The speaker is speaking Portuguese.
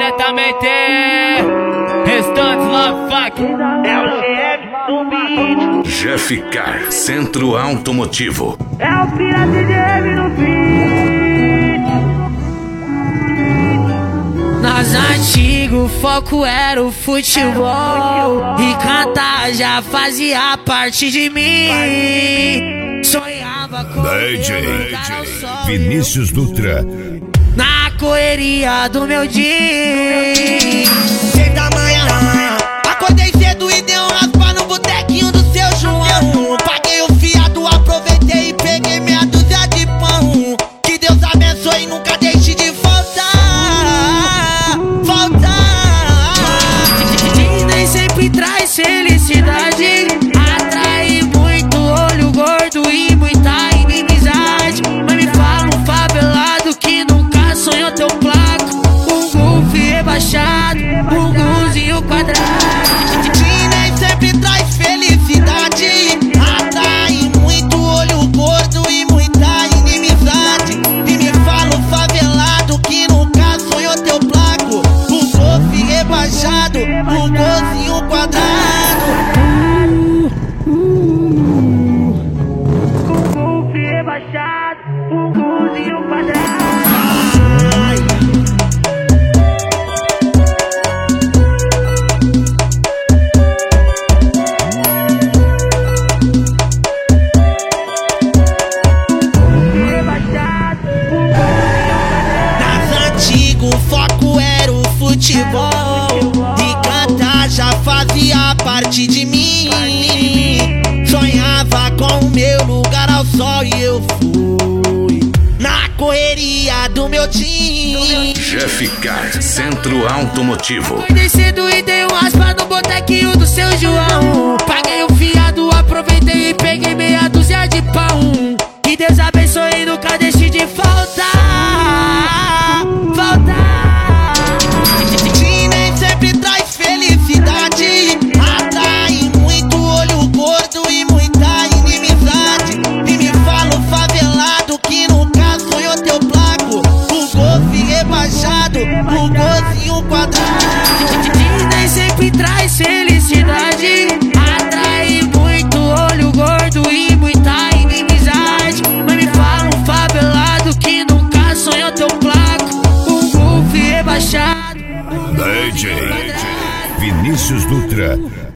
diretamente. Restantes Love Fuck. É o GF do beat. Jeff Car, Centro Automotivo. É o pirata GF no beat. Nas antigas o foco era o futebol e cantar já fazia parte de mim. Sonhava com DJ sol Vinícius Dutra. na correria do meu dia. 6 da manhã, acordei cedo e dei um raspa no botequinho do seu João. Paguei o fiado, aproveitei e peguei meia dúzia de pão. Que Deus abençoe e nunca deixe de voltar. E nem sempre traz felicidade, atrai muito olho gordo e muita inimizade. Mas me fala um favelado que nunca sonhou teu placo, um golfe rebaixado, um golzinho quadrado. E nem sempre traz felicidade, atrai muito olho gordo e muita inimizade. E me fala um favelado que nunca sonhou teu placo, um golfe rebaixado, um golzinho quadrado. Golfe rebaixado, um golzinho quadrado. Nas antigas o foco era o futebol e cantar já fazia parte de mim. Sonhava com o meu lugar ao sol e eu fui na correria do meu time. Jeff Car, Centro Automotivo. Acordei cedo e dei um raspa no botequinho do seu João. Paguei o fiado, aproveitei e peguei meia dúzia de pão. Que Deus abençoe e nunca deixe de faltar. E nem sempre traz felicidade, atrai muito olho gordo e muita inimizade. E me fala um favelado que nunca sonhou teu placo, um golfe rebaixado, um golzinho quadrado. E nem sempre traz felicidade, atrai muito olho gordo e muita inimizade. Mas me fala um favelado que nunca sonhou teu placo, um golfe rebaixado. DJ Vinícius Dutra.